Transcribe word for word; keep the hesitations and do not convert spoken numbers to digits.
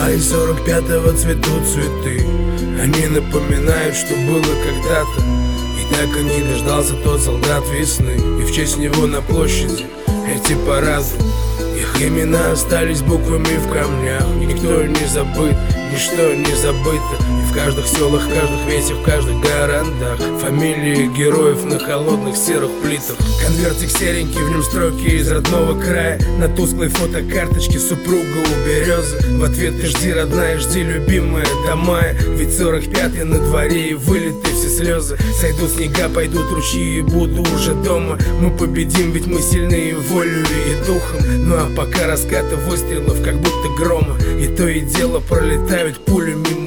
мае сорок пятого цветут цветы. Они напоминают, что было когда-то. И так и не дождался тот солдат весны. И в честь него на площади эти парады. Их имена остались буквами в камнях. И никто не забыт, ничто не забыто. И в каждых селах, в каждых весях, в каждых городах фамилии героев на холодных серых плитах. Конвертик серенький, в нем строки из родного края. На тусклой фотокарточке супруга у березы. В ответ ты жди, родная, жди, любимая, до мая. Ведь сорок пятый на дворе и вылиты все слезы. Сойдут снега, пойдут ручьи и буду уже дома. Мы победим, ведь мы сильные волей и духом. Ну а пока раскаты выстрелов, как будто грома. И то и дело пролетают пули мимо